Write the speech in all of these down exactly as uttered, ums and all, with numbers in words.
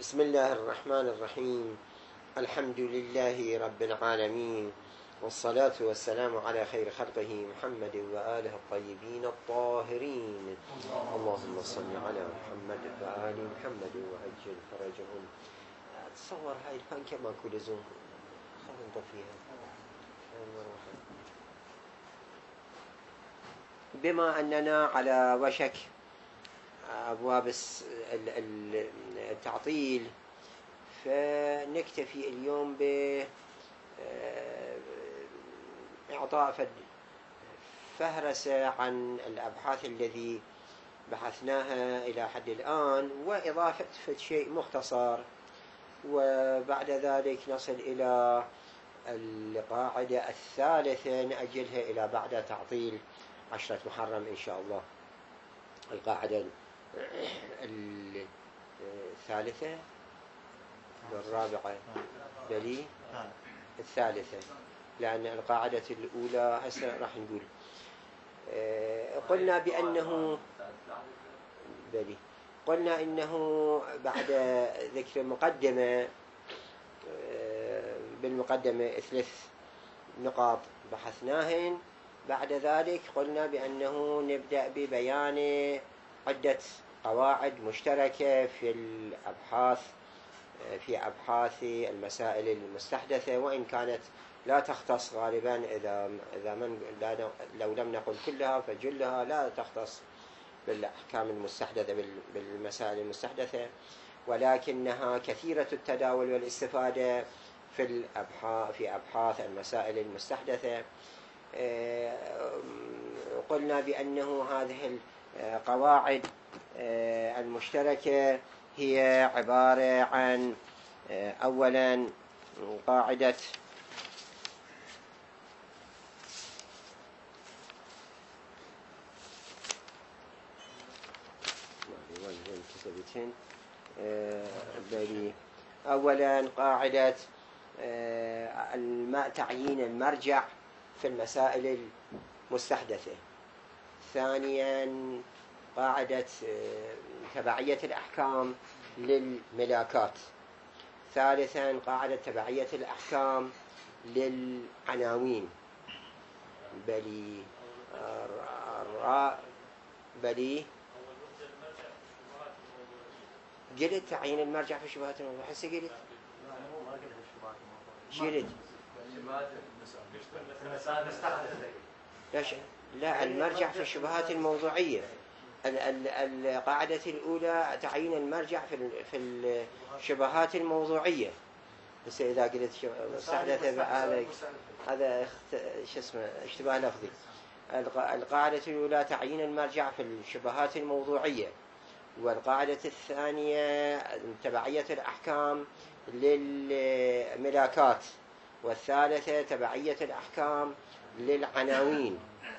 بسم الله الرحمن الرحيم. الحمد لله رب العالمين، والصلاة والسلام على خير خلقه محمد وآله الطيبين الطاهرين. اللهم صل على محمد وآل محمد وعجل فرجهم. تصور هاي البانكة ماكو لزوم، خلينا نطفيها. بما أننا على وشك أبواب التعطيل، فنكتفي اليوم بإعطاء فهرسة عن الأبحاث الذي بحثناها إلى حد الآن، وإضافة شيء مختصر، وبعد ذلك نصل إلى القاعدة الثالثة نأجلها إلى بعد تعطيل عشرة محرم إن شاء الله. القاعدة الثالثة والرابعة بلي الثالثة، لأن القاعدة الأولى هسه راح نقول قلنا بأنه بلي قلنا إنه بعد ذكر مقدمة، بالمقدمة ثلاث نقاط بحثناهن. بعد ذلك قلنا بأنه نبدأ ببيان عدة قواعد مشتركة في الأبحاث في أبحاث المسائل المستحدثة، وإن كانت لا تختص غالبا، إذا إذا من لو لم نقل كلها فجلها لا تختص بالأحكام المستحدثة بالمسائل المستحدثة، ولكنها كثيرة التداول والاستفادة في الأبحاث في أبحاث المسائل المستحدثة. قلنا بأنه هذه القواعد المشتركة هي عبارة عن أولا قاعدة أولا قاعدة تعيين المرجع في المسائل المستحدثة. ثانيا قاعدة تبعية الأحكام للملاكات. ثالثا قاعدة تبعية الأحكام للعناوين. بلي الراء بلي قلت تعيين المرجع في الشبهات الموضوعية. حسي قلت شيلت لا، المرجع في الشبهات الموضوعية. القاعدة الأولى تعيين المرجع في الشبهات الموضوعية، بس إذا قلت مستحدثة هذا هذا شو اسمه اشتباه لفظي. القاعدة الأولى تعيين المرجع في الشبهات الموضوعية، والقاعدة الثانية تبعية الأحكام للملاكات، والثالثة تبعية الأحكام للعناوين،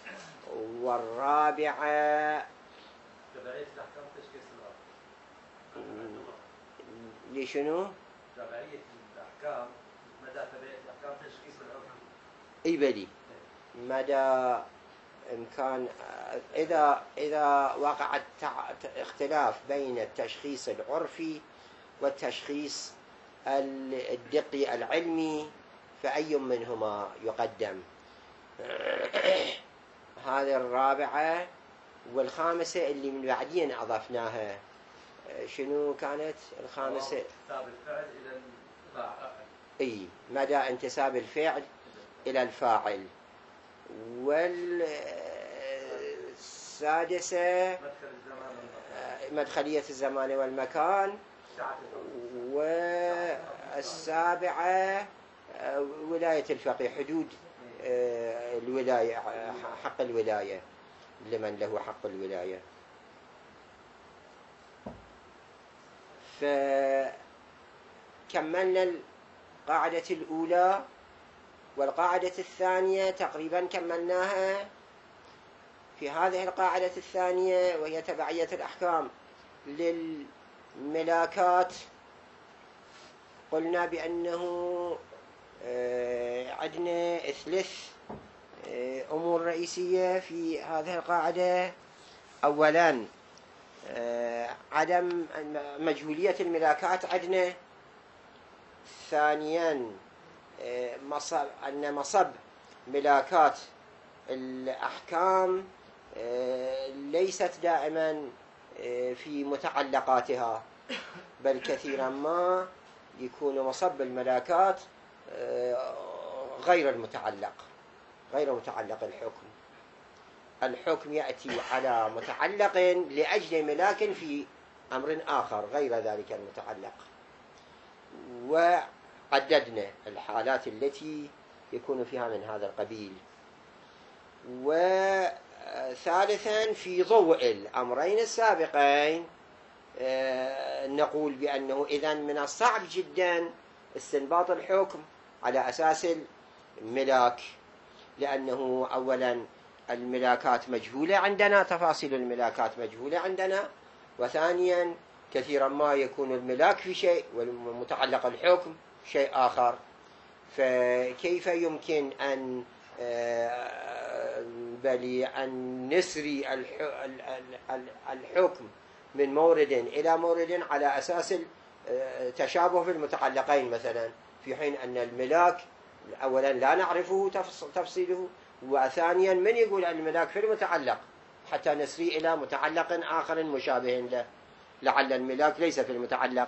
والرابعة تبعية الأحكام تشخيص العرف. لشنو؟ تبعية الأحكام، مدى تبعية الأحكام تشخيص العرف. إي بدي مدى إمكان إذا إذا وقع اختلاف بين التشخيص العرفي والتشخيص الدقي العلمي، فأي منهما يقدم. هذه الرابعة. والخامسة اللي من بعدين أضفناها، شنو كانت الخامسة؟ انتساب الفعل إلى الفاعل. إي مدى انتساب الفعل إلى الفاعل. والسادسة مدخلية الزمان والمكان. والسابعة ولاية الفقيه، حدود الولاية، حق الولاية لمن له حق الولاية. فكملنا القاعدة الأولى، والقاعدة الثانية تقريبا كملناها. في هذه القاعدة الثانية وهي تبعية الأحكام للملاكات، قلنا بأنه عندنا ثلاث أمور رئيسية في هذه القاعدة. أولا عدم مجهولية الملاكات عندنا. ثانيا مصب أن مصب ملاكات الأحكام ليست دائما في متعلقاتها، بل كثيرا ما يكون مصب الملاكات غير المتعلق غير متعلق الحكم. الحكم يأتي على متعلق لأجل ملاك في أمر آخر غير ذلك المتعلق. وعددنا الحالات التي يكون فيها من هذا القبيل. وثالثا في ضوء الأمرين السابقين نقول بأنه إذن من الصعب جدا استنباط الحكم على أساس الملاك، لأنه أولا الملاكات مجهولة عندنا، تفاصيل الملاكات مجهولة عندنا، وثانيا كثيرا ما يكون الملاك في شيء والمتعلق الحكم شيء آخر. فكيف يمكن أن بل أن نسري الحكم من مورد إلى مورد على أساس تشابه في المتعلقين مثلا، في حين أن الملاك أولا لا نعرفه تفصيله، وثانيا من يقول أن الملاك في المتعلق حتى نسري إلى متعلق آخر مشابه له، لعل الملاك ليس في المتعلق.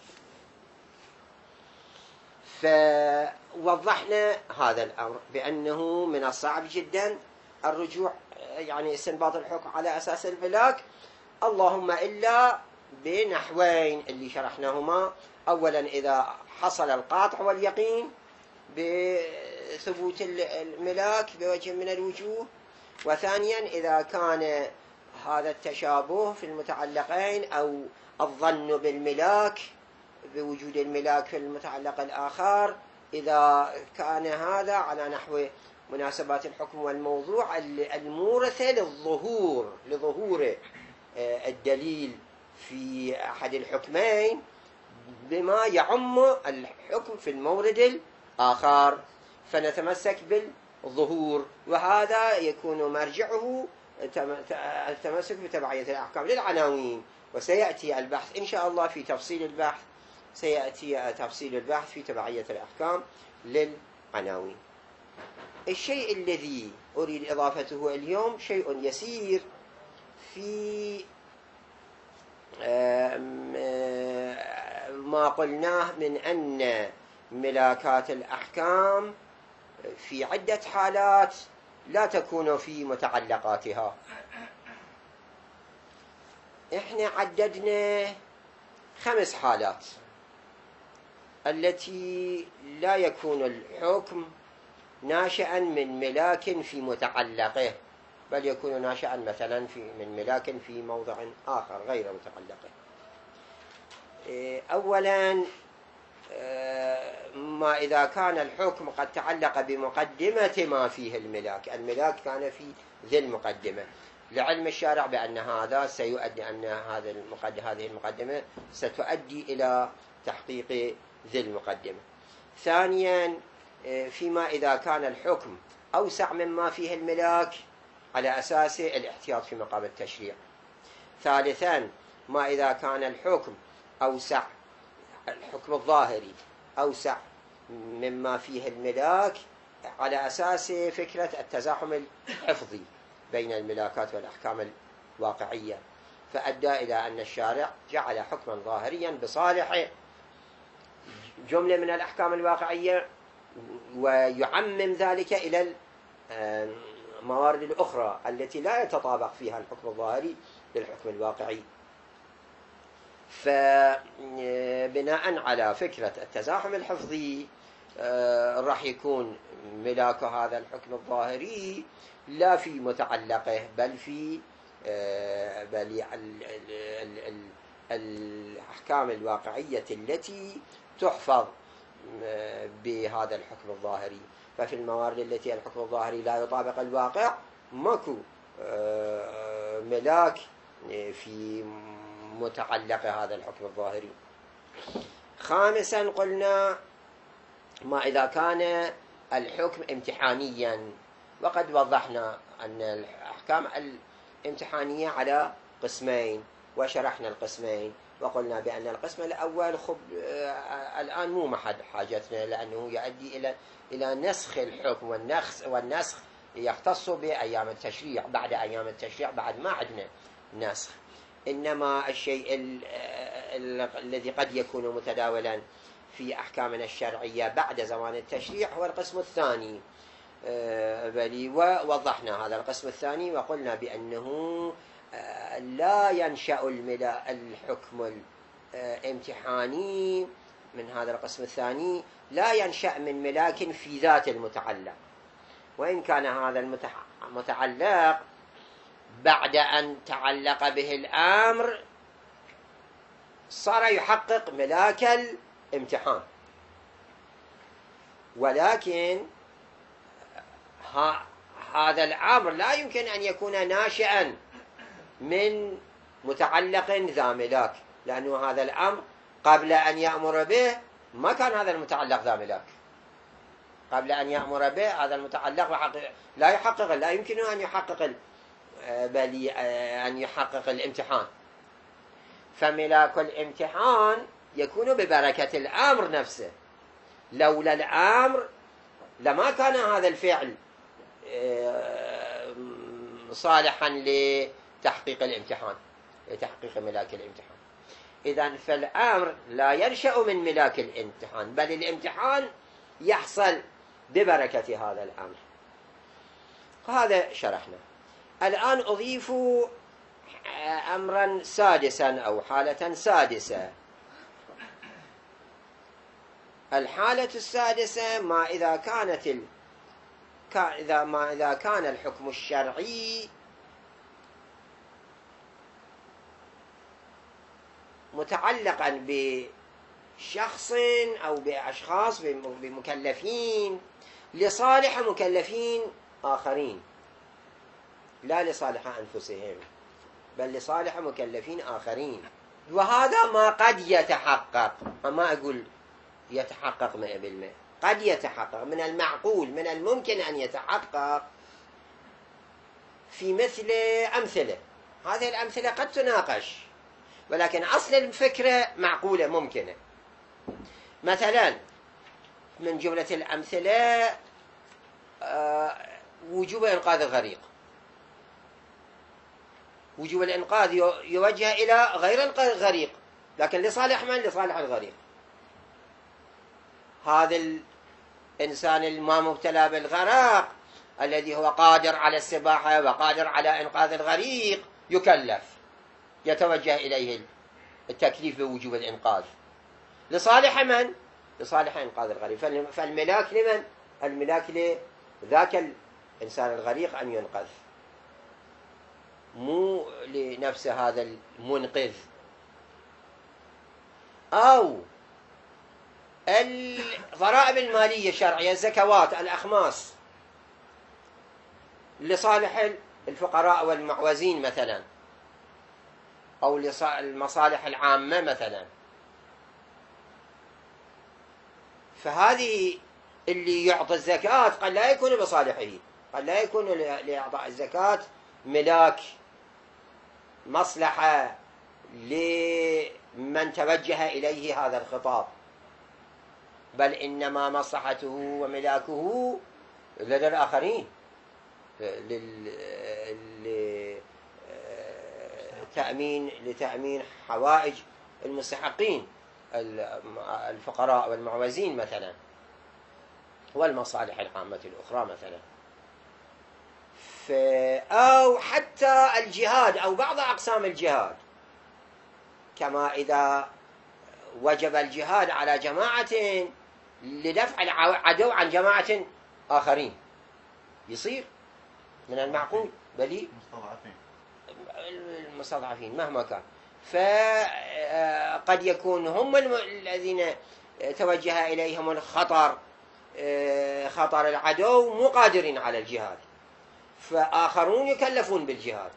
فوضحنا هذا الأمر بأنه من الصعب جدا الرجوع يعني استنباط الحكم على أساس الملاك، اللهم إلا بنحوين اللي شرحناهما. أولا إذا حصل القاطع واليقين بثبوت الملاك بوجه من الوجوه، وثانيا إذا كان هذا التشابه في المتعلقين أو الظن بالملاك بوجود الملاك في المتعلق الآخر، إذا كان هذا على نحو مناسبات الحكم والموضوع المورثة للظهور لظهور الدليل في أحد الحكمين بما يعم الحكم في المورد الآخر، فنتمسك بالظهور، وهذا يكون مرجعه التمسك بتبعية الأحكام للعناوين. وسيأتي البحث إن شاء الله في تفصيل البحث، سيأتي تفصيل البحث في تبعية الأحكام للعناوين. الشيء الذي أريد إضافته اليوم شيء يسير في ما قلناه من أن ملاكات الأحكام في عدة حالات لا تكون في متعلقاتها. إحنا عددنا خمس حالات التي لا يكون الحكم ناشئا من ملاك في متعلقه، بل يكون ناشئا مثلا في من ملاك في موضع آخر غير متعلقه. أولا ما إذا كان الحكم قد تعلق بمقدمة ما فيه الملاك، الملاك كان في ذي المقدمة، لعلم الشارع بأن هذا سيؤدي أن هذا المقدم هذه المقدمة ستؤدي إلى تحقيق ذي المقدمة. ثانيا فيما إذا كان الحكم أوسع مما فيه الملاك على أساس الاحتياط في مقام التشريع. ثالثا ما إذا كان الحكم أوسع الحكم الظاهري أوسع مما فيه الملاك على أساس فكرة التزاحم الحفظي بين الملاكات والأحكام الواقعية، فأدى إلى أن الشارع جعل حكما ظاهريا بصالح جملة من الأحكام الواقعية، ويعمم ذلك إلى الموارد الأخرى التي لا يتطابق فيها الحكم الظاهري للحكم الواقعي. فبناء على فكرة التزاحم الحفظي راح يكون ملاك هذا الحكم الظاهري لا في متعلقه بل في بل الأحكام الواقعية التي تحفظ بهذا الحكم الظاهري. ففي الموارد التي الحكم الظاهري لا يطابق الواقع ماكو ملاك في متعلق هذا الحكم الظاهري. خامسا قلنا ما إذا كان الحكم امتحانيا، وقد وضحنا أن الأحكام الامتحانية على قسمين، وشرحنا القسمين وقلنا بأن القسم الأول خب الآن مو محل حاجتنا، لأنه يؤدي إلى إلى نسخ الحكم، والنسخ والنسخ يختص بأيام التشريع. بعد أيام التشريع بعد ما عندنا نسخ، إنما الشيء ال ال الذي قد يكون متداولا في أحكامنا الشرعية بعد زمان التشريع هو القسم الثاني. بل ووضحنا هذا القسم الثاني وقلنا بأنه لا ينشأ الحكم الامتحاني من هذا القسم الثاني، لا ينشأ من ملاك في ذات المتعلق، وإن كان هذا المتعلق بعد أن تعلق به الأمر صار يحقق ملاك الامتحان، ولكن هذا الأمر لا يمكن أن يكون ناشئا من متعلق ذا ملاك، لأنه هذا الأمر قبل أن يأمر به ما كان هذا المتعلق ذا ملاك. قبل أن يأمر به هذا المتعلق لا يحقق، لا يمكن أن يحقق بل أن يحقق الامتحان. فملاك الامتحان يكون ببركة الأمر نفسه، لولا الأمر لما كان هذا الفعل صالحا لتحقيق الامتحان، لتحقيق ملاك الامتحان. إذن فالأمر لا ينشأ من ملاك الامتحان، بل الامتحان يحصل ببركة هذا الأمر. هذا شرحنا. الآن أضيف أمرا سادسا أو حالة سادسة. الحالة السادسة ما إذا كانت ال... إذا ما إذا كان الحكم الشرعي متعلقا بشخص أو بأشخاص بمكلفين لصالح مكلفين آخرين، لا لصالح أنفسهم بل لصالح مكلفين آخرين، وهذا ما قد يتحقق، ما أقول يتحقق مئة بالمئة، قد يتحقق، من المعقول من الممكن أن يتحقق في مثل أمثلة. هذه الأمثلة قد تناقش، ولكن أصل الفكرة معقولة ممكنة. مثلا من جملة الأمثلة وجوب إنقاذ الغريق. وجوب الإنقاذ يوجه إلى غير الغريق، لكن لصالح من؟ لصالح الغريق. هذا الإنسان الما مبتلى بالغرق الذي هو قادر على السباحة وقادر على إنقاذ الغريق يكلف، يتوجه إليه التكليف بوجوب الإنقاذ. لصالح من؟ لصالح إنقاذ الغريق. فالملاك لمن؟ الملاك لذاك الإنسان الغريق أن ينقذ، مو لنفس هذا المنقذ. أو الضرائب المالية الشرعية، الزكوات، الأخماس، لصالح الفقراء والمعوزين مثلا، أو للمصالح العامة مثلا. فهذه اللي يعطي الزكاة قد لا يكون بصالحه، قد لا يكون لإعطاء الزكاة ملاك مصلحة لمن توجه إليه هذا الخطاب، بل إنما مصلحته وملاكه لدى الآخرين، لتأمين لتأمين حوائج المستحقين، الفقراء والمعوزين مثلا، والمصالح العامة الأخرى مثلا. أو حتى الجهاد أو بعض أقسام الجهاد، كما إذا وجب الجهاد على جماعة لدفع العدو عن جماعة آخرين، يصير من المعقول بل المستضعفين مهما كان. فقد يكون هم الذين توجه إليهم الخطر، خطر العدو، مو قادرين على الجهاد، فآخرون يكلفون بالجهاد.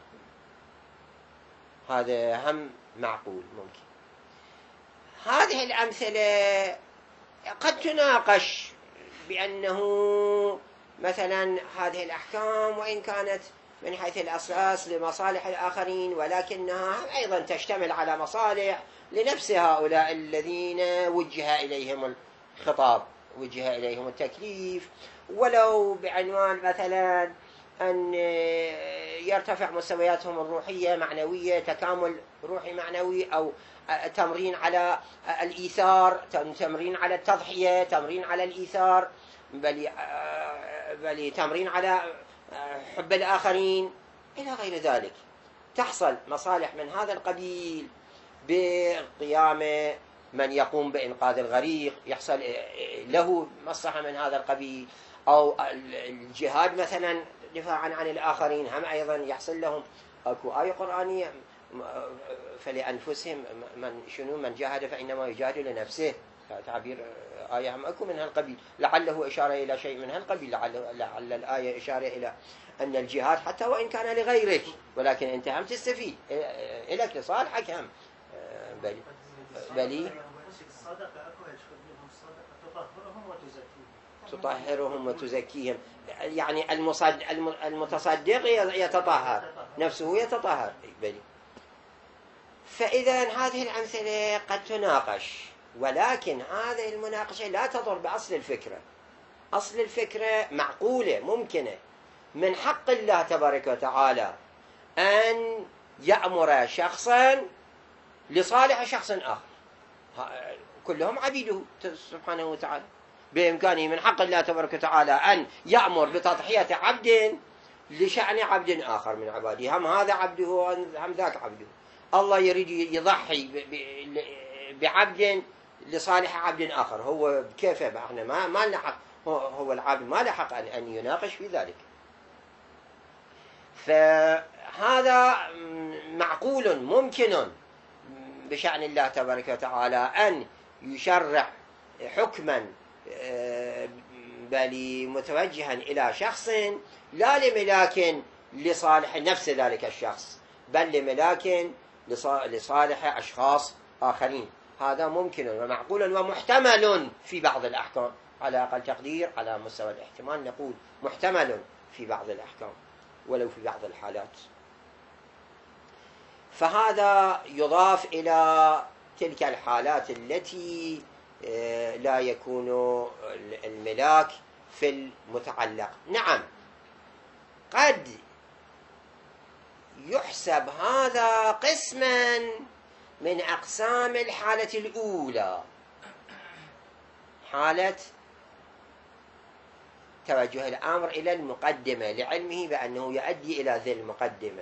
هذا هم معقول ممكن. هذه الأمثلة قد تناقش بأنه مثلا هذه الأحكام وإن كانت من حيث الأساس لمصالح الآخرين، ولكنها أيضا تشتمل على مصالح لنفس هؤلاء الذين وجه إليهم الخطاب، وجه إليهم التكليف، ولو بعنوان مثلا أن يرتفع مستوياتهم الروحية معنوية، تكامل روحي معنوي، أو تمرين على الإيثار، تمرين على التضحية، تمرين على الإيثار، بل بل تمرين على حب الآخرين إلى غير ذلك. تحصل مصالح من هذا القبيل بقيام من يقوم بإنقاذ الغريق، يحصل له مصلحة من هذا القبيل، أو الجهاد مثلا دفاعا عن الآخرين هم أيضا يحصل لهم. أكو آية قرآنية فلأنفسهم من شنو من جاهد فإنما يجاهد لنفسه، تعبير آية هم أكو من هالقبيل، لعله إشارة إلى شيء من هالقبيل، لعل, لعل الآية إشارة إلى أن الجهاد حتى وإن كان لغيرك، ولكن أنت هم تستفيد إلك لصالحك هم. بلي بلي تطهرهم وتزكيهم، يعني المتصدق يتطهر، نفسه يتطهر. بلي. فإذا هذه الأمثلة قد تناقش، ولكن هذه المناقشة لا تضر بأصل الفكرة. أصل الفكرة معقولة ممكنة. من حق الله تبارك وتعالى أن يأمر شخصا لصالح شخص آخر، كلهم عبيده سبحانه وتعالى. بإمكانه من حق الله تبارك وتعالى أن يأمر بتضحية عبد لشأن عبد آخر من عباده، هم هذا عبده هم ذاك عبده. الله يريد يضحي بعبد لصالح عبد آخر، هو كيف؟ احنا ما ما لنا حق، هو العبد ما له حق أن يناقش في ذلك. فهذا معقول ممكن بشأن الله تبارك وتعالى أن يشرع حكما بل متوجها إلى شخص لا لملاك لصالح نفس ذلك الشخص، بل لملاك لصالح أشخاص آخرين. هذا ممكن ومعقول ومحتمل في بعض الأحكام، على أقل تقدير على مستوى الاحتمال نقول محتمل في بعض الأحكام ولو في بعض الحالات. فهذا يضاف إلى تلك الحالات التي لا يكون الملاك في المتعلق. نعم، قد يحسب هذا قسما من أقسام الحالة الأولى، حالة توجه الأمر إلى المقدمة لعلمه بأنه يؤدي إلى ذي المقدمة.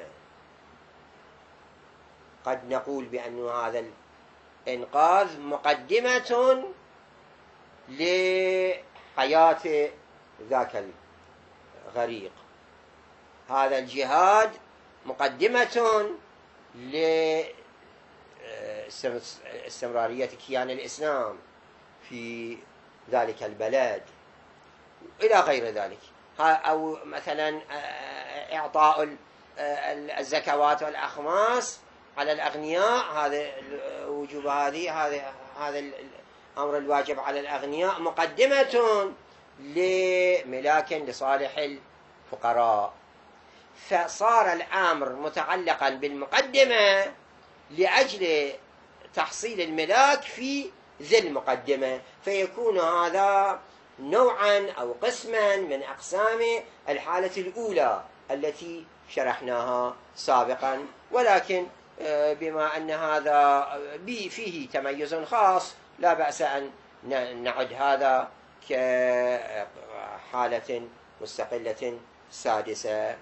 قد نقول بأن هذا الإنقاذ مقدمة لحياة ذاك الغريق، هذا الجهاد مقدمة لاستمرارية كيان الإسلام في ذلك البلد إلى غير ذلك. أو مثلا إعطاء الزكوات والأخماس على الأغنياء، هذا وجوب هذه هذا هذا الأمر الواجب على الأغنياء مقدمة لملاك لصالح الفقراء. فصار الأمر متعلقا بالمقدمة لأجل تحصيل الملاك في ذي المقدمة، فيكون هذا نوعا أو قسما من أقسام الحالة الأولى التي شرحناها سابقا. ولكن بما أن هذا فيه تميز خاص لا بأس أن نعد هذا كحالة مستقلة سادسة.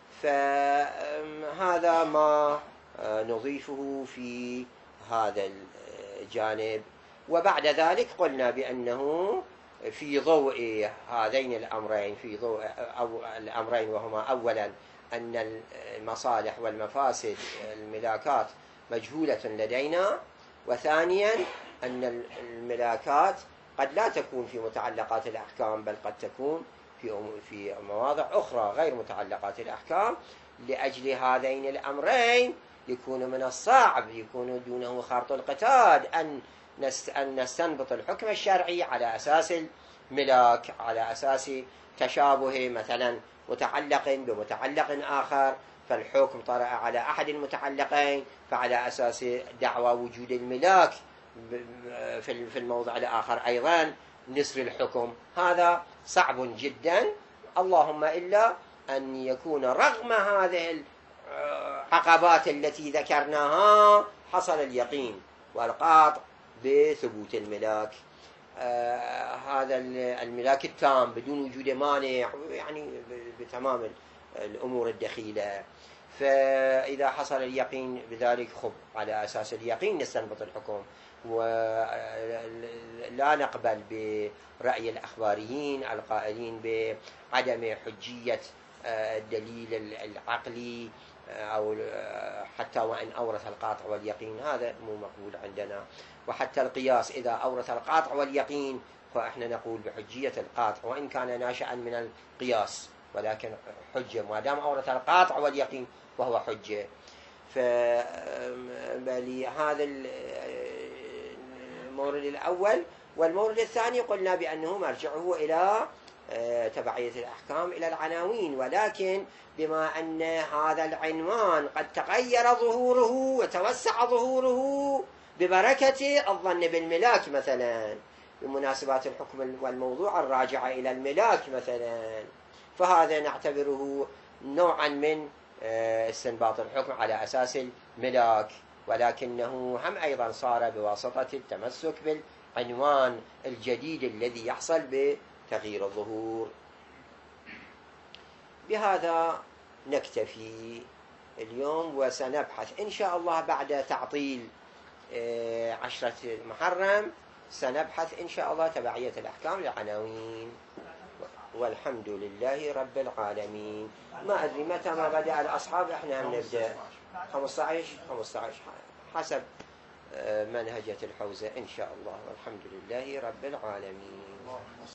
فهذا ما نضيفه في هذا الجانب. وبعد ذلك قلنا بأنه في ضوء هذين الأمرين، في ضوء أو الأمرين وهما أولا أن المصالح والمفاسد الملاكات مجهولة لدينا، وثانيا أن الملاكات قد لا تكون في متعلقات الأحكام بل قد تكون في في مواضع أخرى غير متعلقات الأحكام. لأجل هذين الأمرين يكون من الصعب، يكون دونه خرط القتاد أن أن نستنبط الحكم الشرعي على أساس الملاك، على أساس تشابه مثلا متعلق بمتعلق آخر، فالحكم طرأ على أحد المتعلقين، فعلى أساس دعوى وجود الملاك في الموضع الآخر أيضا نسر الحكم. هذا صعب جدا، اللهم إلا أن يكون رغم هذه العقبات التي ذكرناها حصل اليقين والقاطع بثبوت الملاك، آه هذا الملاك التام بدون وجود مانع، يعني بتمام الأمور الدخيلة. فإذا حصل اليقين بذلك خب على أساس اليقين نستنبط الحكم، ولا نقبل برأي الأخباريين القائلين بعدم حجية الدليل العقلي أو حتى وإن أورث القاطع واليقين، هذا مو مقبول عندنا. وحتى القياس إذا أورث القاطع واليقين فإحنا نقول بحجية القاطع وإن كان ناشئا من القياس، ولكن حجة ما دام أورث القاطع واليقين وهو حجة. فهذا المورد الأول. والمورد الثاني قلنا بأنه مرجعه إلى تبعية الأحكام إلى العناوين، ولكن بما أن هذا العنوان قد تغير ظهوره وتوسع ظهوره ببركة الظن بالملاك مثلا، بمناسبات الحكم والموضوع الراجعة إلى الملاك مثلا، فهذا نعتبره نوعا من استنباط الحكم على أساس الملاك، ولكنه هم أيضا صار بواسطة التمسك بالعنوان الجديد الذي يحصل بتغيير الظهور. بهذا نكتفي اليوم، وسنبحث إن شاء الله بعد تعطيل عشرة محرم سنبحث إن شاء الله تبعية الأحكام للعناوين. والحمد لله رب العالمين. ما أدري متى ما بدأ الأصحاب، إحنا هم نبدأ خمسة عشر خمسة عشر حسب منهجة الحوزة إن شاء الله. والحمد لله رب العالمين.